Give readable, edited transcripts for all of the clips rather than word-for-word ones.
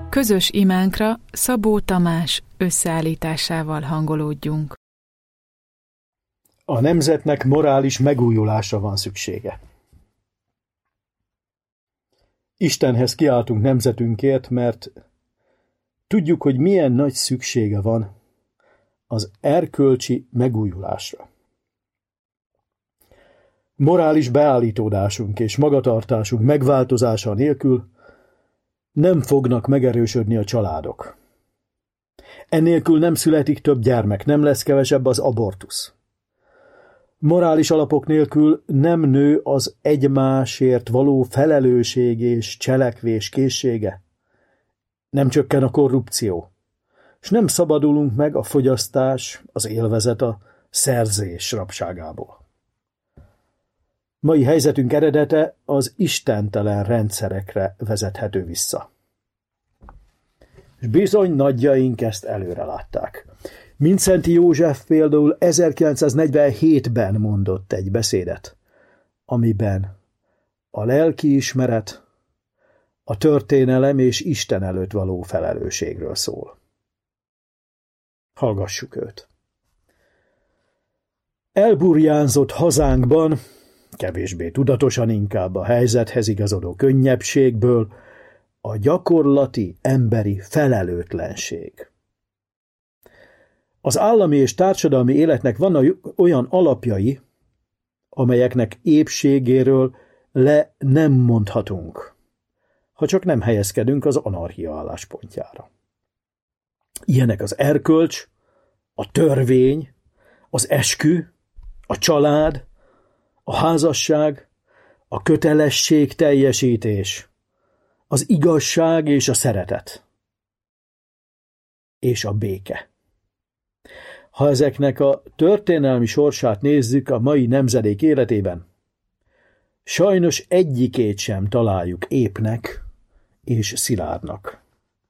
Közös imánkra Szabó Tamás összeállításával hangolódjunk. A nemzetnek morális megújulásra van szüksége. Istenhez kiáltunk nemzetünkért, mert tudjuk, hogy milyen nagy szüksége van az erkölcsi megújulásra. Morális beállítódásunk és magatartásunk megváltozása nélkül nem fognak megerősödni a családok. Ennélkül nem születik több gyermek, nem lesz kevesebb az abortusz. Morális alapok nélkül nem nő az egymásért való felelősség és cselekvés készsége. Nem csökken a korrupció, és nem szabadulunk meg a fogyasztás, az élvezet, a szerzés rabságából. Mai helyzetünk eredete az istentelen rendszerekre vezethető vissza. És bizony nagyjaink ezt előre látták. Mindszenty József például 1947-ben mondott egy beszédet, amiben a lelkiismeret, a történelem és Isten előtt való felelősségről szól. Hallgassuk őt. Elburjánzott hazánkban, kevésbé tudatosan inkább a helyzethez igazodó könnyebbségből, a gyakorlati emberi felelőtlenség. Az állami és társadalmi életnek vannak olyan alapjai, amelyeknek épségéről le nem mondhatunk, ha csak nem helyezkedünk az anarchia álláspontjára. Ilyenek az erkölcs, a törvény, az eskü, a család, a házasság, a kötelesség teljesítés, az igazság és a szeretet, és a béke. Ha ezeknek a történelmi sorsát nézzük a mai nemzedék életében, sajnos egyikét sem találjuk épnek és szilárdnak.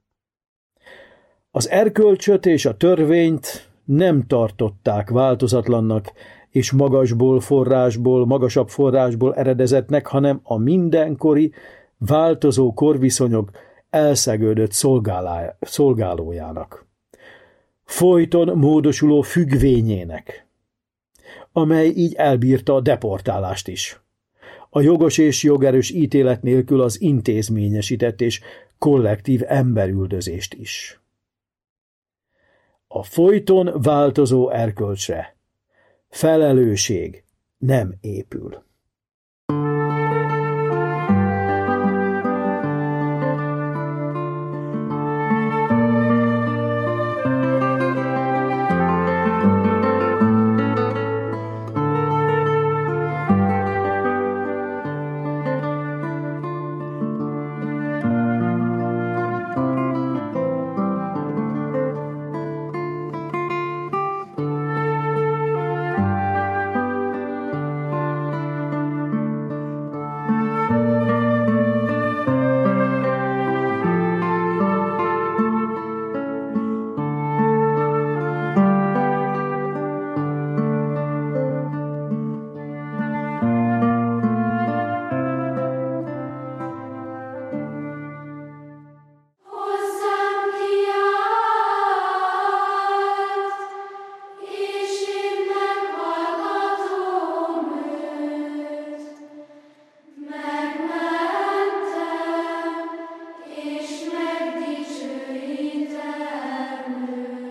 Az erkölcsöt és a törvényt nem tartották változatlannak és magasabb forrásból eredezetnek, hanem a mindenkori, változó korviszonyok elszegődött szolgálójának. Folyton módosuló függvényének, amely így elbírta a deportálást is. A jogos és jogerős ítélet nélkül az intézményesített és kollektív emberüldözést is. A folyton változó erkölcsre felelősség nem épül.